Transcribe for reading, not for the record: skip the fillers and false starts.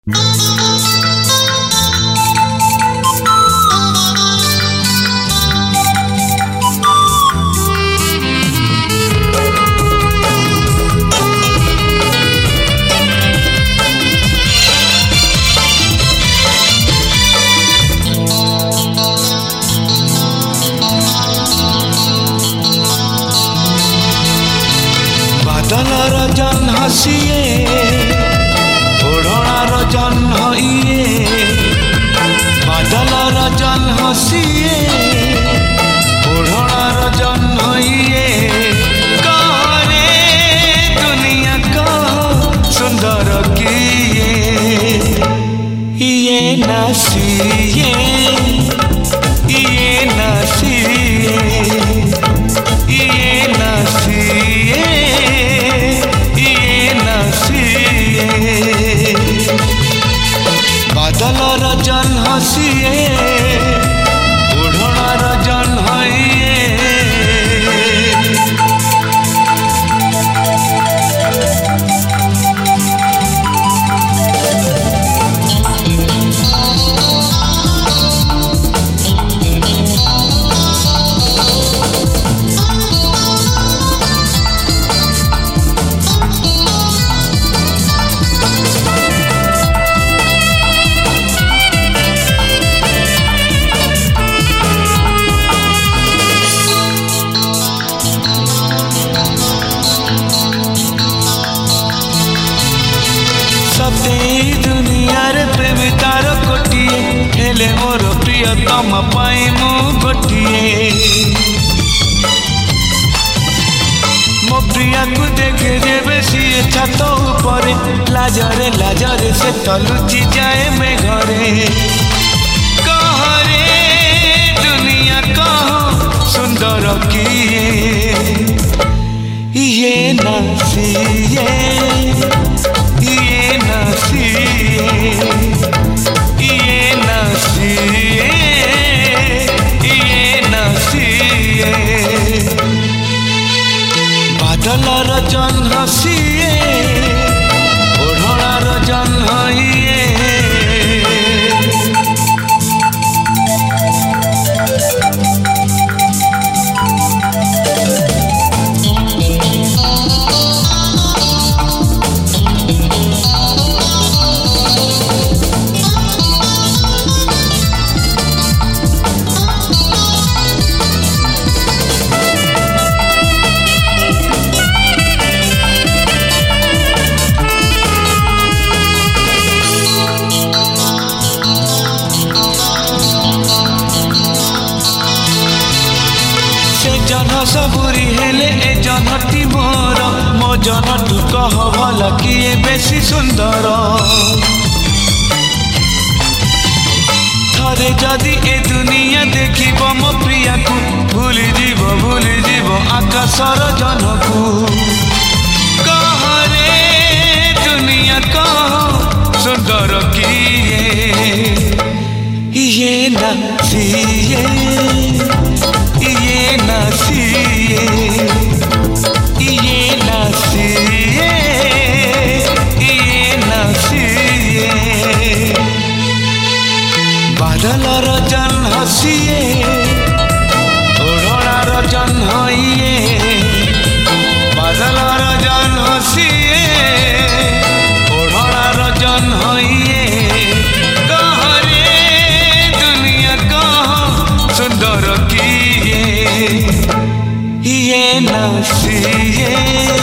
बादलर जन्ह सिए ओढ़णार जन्ह इए बादलर जन्ह सिए ओढ़णार जन्ह इए कहरे दुनिया कह सुंदर किए इए नसिए इए नसिए इए नसिए बादलर जन्ह सिए ओढ़णार जन्ह इए दुनियार प्रेम तार गोटिए हेले मोर प्रियतम पाई मु गोटिए मो प्रिया को देखे जेबे सीए छात ऊपर लाजरे लाजरे से तलुची जाए में घरे कहरे दुनिया कह सुंदर किए ये नसिए ये नसिए ये नसिए ये नसिए बादलर जन्ह सिए ओढ़णार जन्ह इए जन सबुरी हेले ए जनटी मोर मो जनटू कह भल किए बेसी सुंदर थरे जदि ए दुनिया देखिब मो प्रिया को भूली जीव आकाशर जनकू कहरे दुनिया कह सुंदर किए ये नसिए ये नसिए ये नसिए ये नसिए बादलर जन्ह सिए ओढ़णार जन्ह इए बादलर जन्ह सिए ओढ़णार जन्ह इए कहरे दुनिया कह सुंदर किए ये नसिए